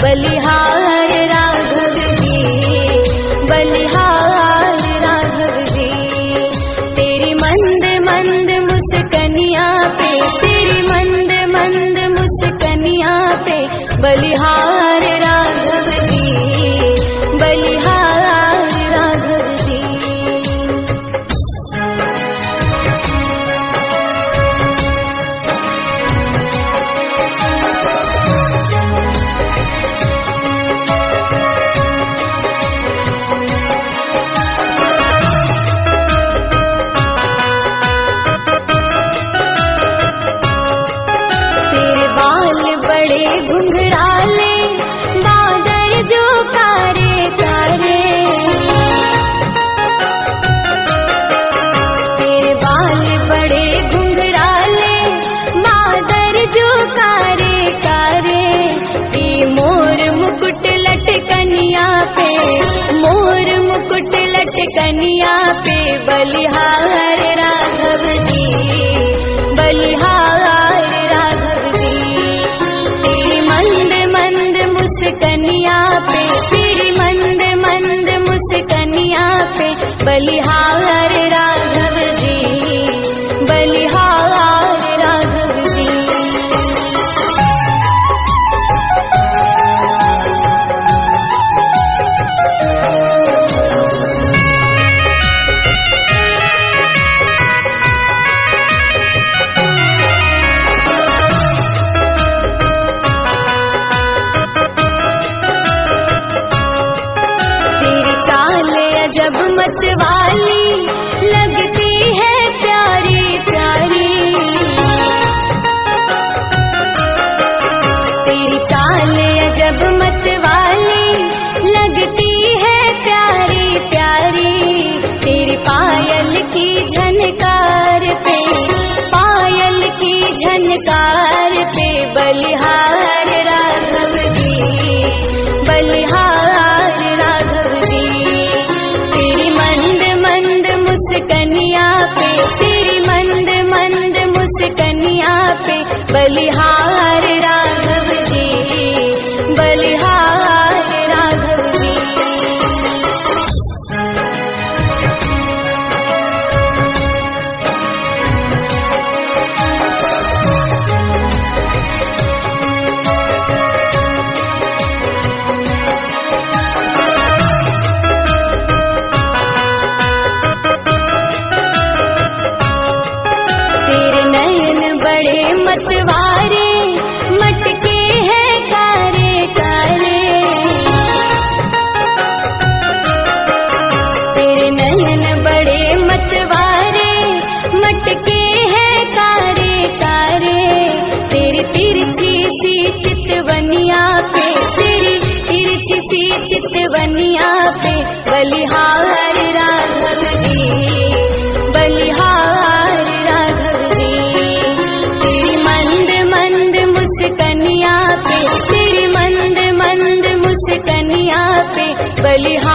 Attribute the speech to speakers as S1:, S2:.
S1: बलिहार राघव जी, बलिहार राघव जी। तेरी मंद मंद मुस्कनिया पे, तेरी मंद मंद मुस्कनिया पे, बलिहार राघव जी, बलिहार राघव जी। तेरे बाल बड़े घुंघराले, बादल जो कारे कारे। तेरे बाल बड़े घुंघराले, बादल जो कारे कारे। ये मोर मुकुट लटकनिया पे, मोर मुकुट लटकनिया पे, बलिहार राघव जी, बलिहार राघव जी। तेरी मंद मंद मुस्कनिया पे, तेरी मंद मंद मुस्कनिया पे, बलिहार राघव जी, बलिहार राघव जी। तेरी चाल अजब मतवाली, लगती है प्यारी प्यारी। तेरी चाल अजब मतवाली, लगती है प्यारी प्यारी। तेरी पायल की झनकार पे, पायल की झनकार पे, बलिहार राघव जी, बलिहार राघव जी। तेरी मंद मंद मुस्कनिया पे, तेरी मंद मंद मुस्कनिया पे, बलिहार राघव जी, बलिहार राघव जी। तेरे नयन बड़े मतवारे, मटके हैं कारे कारे। तेरे नयन बड़े मतवारे, मटके हैं कारे कारे। तेरी तिरछी सी चितवनिया पे, तेरी तिरछी सी चितवनिया पे, बलिहार राघव जी, बलिहार राघव जी। तेरी मंद मंद मुस्कनिया पे, तेरी मंद मंद मुस्कनिया पे, बलिहार